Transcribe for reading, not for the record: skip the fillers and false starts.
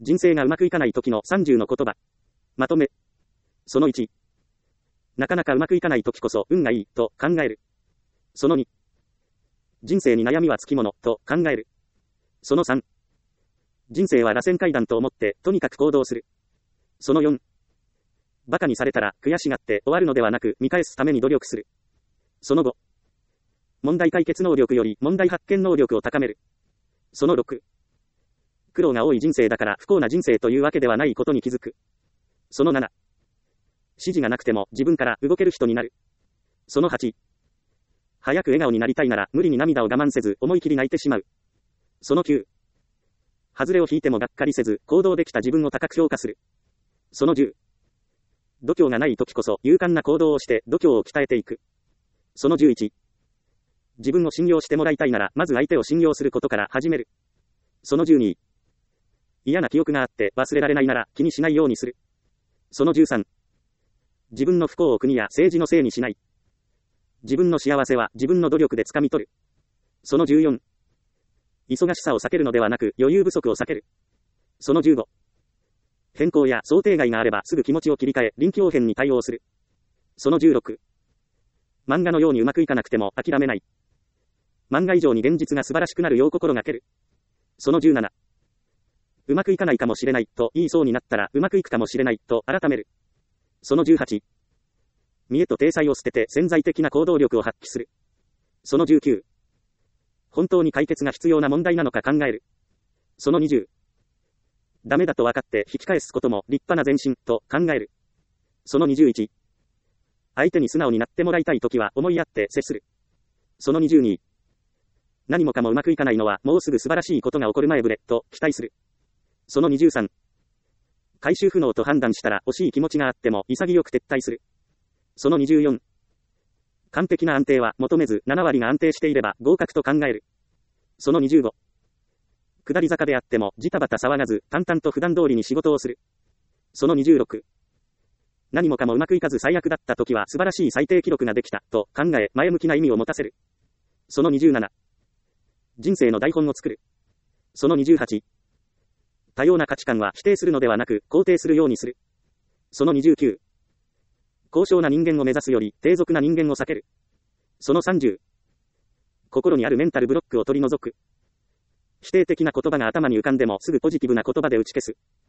人生がうまくいかない時の30の言葉。まとめ。その1。なかなかうまくいかない時こそ運がいいと考える。その2。人生に悩みはつきものと考える。その3。人生は螺旋階段と思ってとにかく行動する。その4。馬鹿にされたら悔しがって終わるのではなく見返すために努力する。その5。問題解決能力より問題発見能力を高める。その6。苦労が多い人生だから不幸な人生というわけではないことに気づく。その7。指示がなくても自分から動ける人になる。その8。早く笑顔になりたいなら無理に涙を我慢せず思い切り泣いてしまう。その9。外れを引いてもがっかりせず行動できた自分を高く評価する。その10。度胸がない時こそ勇敢な行動をして度胸を鍛えていく。その11。自分を信用してもらいたいならまず相手を信用することから始める。その12。嫌な記憶があって忘れられないなら気にしないようにする。その13。自分の不幸を国や政治のせいにしない。自分の幸せは自分の努力で掴み取る。その14。忙しさを避けるのではなく余裕不足を避ける。その15。変更や想定外があればすぐ気持ちを切り替え臨機応変に対応する。その16。漫画のようにうまくいかなくても諦めない。漫画以上に現実が素晴らしくなるよう心がける。その17。うまくいかないかもしれないと言いそうになったらうまくいくかもしれないと改める。その18。見栄と体裁を捨てて潜在的な行動力を発揮する。その19。本当に解決が必要な問題なのか考える。その20。ダメだと分かって引き返すことも立派な前進と考える。その21。相手に素直になってもらいたいときは思いやって接する。その22。何もかもうまくいかないのはもうすぐ素晴らしいことが起こる前触れと期待する。その23。回収不能と判断したら惜しい気持ちがあっても潔く撤退する。その24。完璧な安定は求めず7割が安定していれば合格と考える。その25。下り坂であってもジタバタ騒がず淡々と普段通りに仕事をする。その26。何もかもうまくいかず最悪だった時は素晴らしい最低記録ができたと考え前向きな意味を持たせる。その27。人生の台本を作る。その28。多様な価値観は否定するのではなく肯定するようにする。その29。高尚な人間を目指すより低俗な人間を避ける。その30。心にあるメンタルブロックを取り除く。否定的な言葉が頭に浮かんでもすぐポジティブな言葉で打ち消す。